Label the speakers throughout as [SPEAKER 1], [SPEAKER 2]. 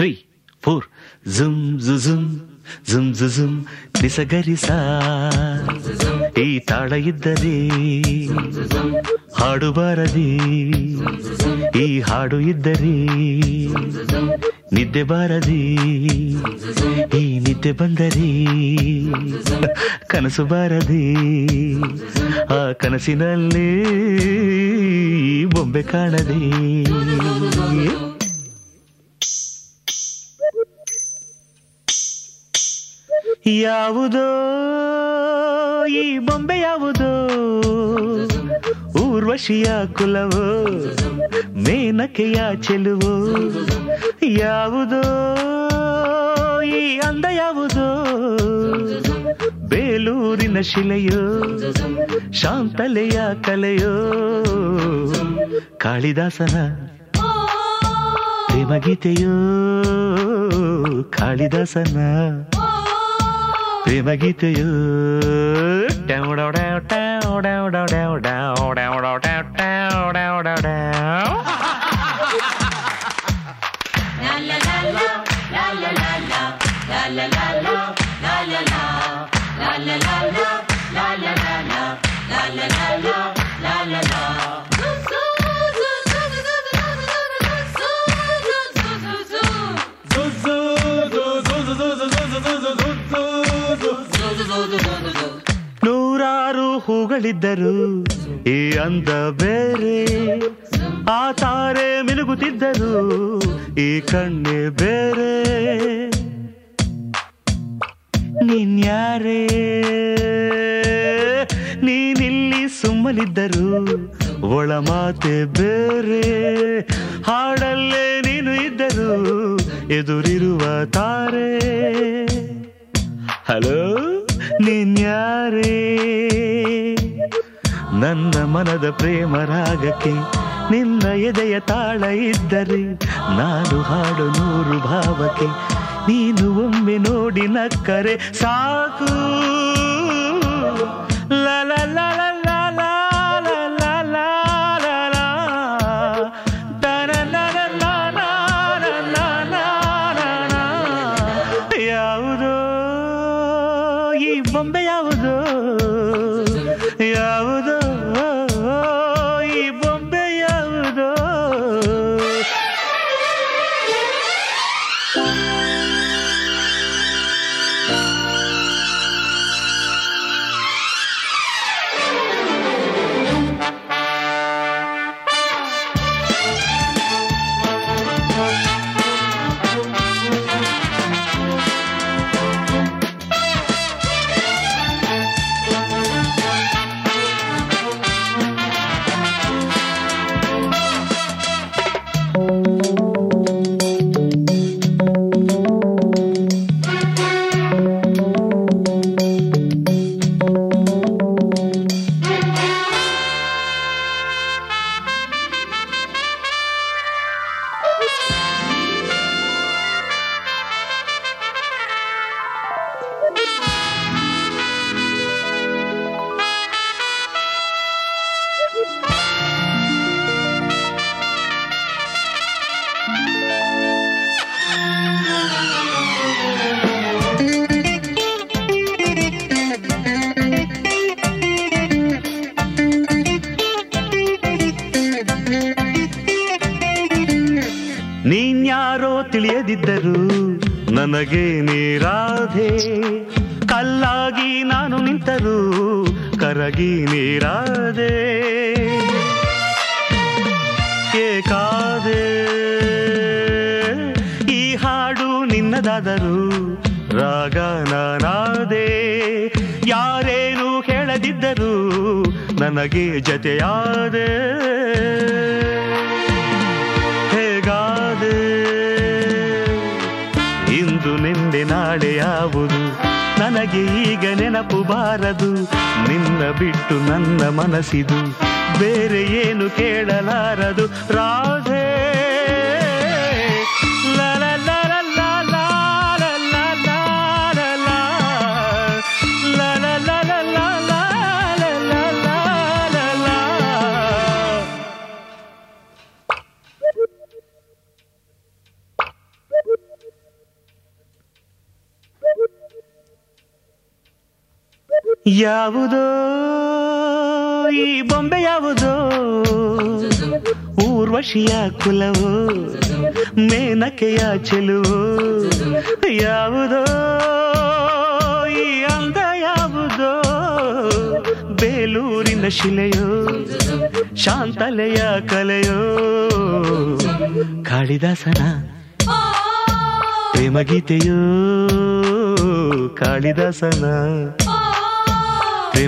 [SPEAKER 1] 3 4 ಜುಮ್ ಜುಮ್ ಜುಮ್ ಜುಮ್ ನಿಸಗರಿಸ ಈ ತಾಳ ಇದ್ದರೆ ಹಾಡು ಬಾರದಿ ಈ ಹಾಡು ಇದ್ದರೆ ನಿದ್ದೆ ಬಾರದಿ ಈ ನಿದ್ದೆ ಬಂದರೆ ಕನಸು ಬಾರದಿ ಆ ಕನಸಿನಲ್ಲಿ ಬೊಂಬೆ ಕಾಣದೆ. ಯಾವುದೋ ಈ ಬೊಂಬೆ ಯಾವುದೋ ಊರ್ವಶಿಯ ಕುಲವೋ ಮೇನಕೆಯ ಚೆಲುವೋ, ಯಾವುದೋ ಈ ಅಂದ ಯಾವುದೋ ಬೇಲೂರಿನ ಶಿಲೆಯೋ ಶಾಂತಲೆಯ ಕಲೆಯೋ, ಕಾಳಿದಾಸನ ಪ್ರೇಮಗೀತೆಯೋ ಕಾಳಿದಾಸನ ಪ್ರೇಮಗೀತೆಯೋ. ನೂರಾರು ಹೂಗಳಿದ್ದರು ಈ ಅಂದ ಬೇರೆ, ಆ ತಾರೆ ಮಿನುಗುತ್ತಿದ್ದರು ಈ ಕಣ್ಣೆ ಬೇರೆ. ನೀನ್ಯಾರೇ ನೀನಿಲ್ಲಿ ಸುಮ್ಮನಿದ್ದರು ಒಳ ಮಾತೆ ಬೇರೆ, ಹಾಡಲ್ಲೇ ನೀನು ಇದ್ದರು ಎದುರಿರುವ ತಾರೆ. ಹಲೋ ನೀನ್ಯಾರೇ ನನ್ನ ಮನದ ಪ್ರೇಮ ರಾಗಕ್ಕೆ ನಿನ್ನ ಎದೆಯ ತಾಳ ಇದ್ದರೆ ನಾನು ಹಾಡು ನೂರು ಭಾವಕ್ಕೆ, ನೀನು ಒಮ್ಮೆ ನೋಡಿ ನಕ್ಕರೆ ಸಾಕು. ಲಲ ಲಲ ಯಾವುದೋ ಈ ಬೊಂಬೆ ಯಾವುದೋ, ಯಾವುದೋ ಈ ಬೊಂಬೆ ಯಾವುದೋ. ನೀನ್ಯಾರೋ ತಿಳಿಯದಿದ್ದರು ನನಗೆ ನೀರಾಧೆ, ಕಲ್ಲಾಗಿ ನಾನು ನಿಂತರು ಕರಗಿ ನೀರಾದೆ. ಏಕಾದೆ ಈ ಹಾಡು ನಿನ್ನದಾದರು ರಾಗ ನಾನಾದೆ, ಯಾರೇನು ಹೇಳದಿದ್ದರು ನನಗೆ ಜತೆಯಾದೆ. ಹೇಗಾದೆ ಇಂದು ನಿನ್ನೆ ನಾಳೆ ಯಾವುದು ನನಗೆ ಈಗ ನೆನಪು ಬಾರದು, ನಿನ್ನ ಬಿಟ್ಟು ನನ್ನ ಮನಸ್ಸಿದು ಬೇರೆ ಏನು ಕೇಳಲಾರದು. ರಾಧೆ ಲಲ ಲಲ ಲಲ ಲಲ ಲಲ ಲಲ ಲಲ. ಯಾವುದೋ ಈ ಬೊಂಬೆ ಯಾವುದೋ ಊರ್ವಶಿಯ ಕುಲವೋ ಮೇನಕೆಯ ಚೆಲುವೋ ಯಾವುದೋ ಈ ಅಂದ ಯಾವುದೋ ಬೇಲೂರಿನ ಶಿಲೆಯೋ ಶಾಂತಲೆಯ ಕಲೆಯೋ ಕಾಳಿದಾಸನ ಪ್ರೇಮಗೀತೆಯೋ ಕಾಳಿದಾಸನ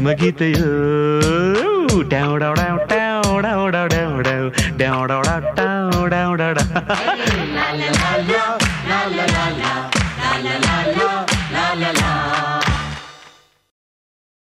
[SPEAKER 1] ಪ್ರೇಮಗೀತೆಯೋ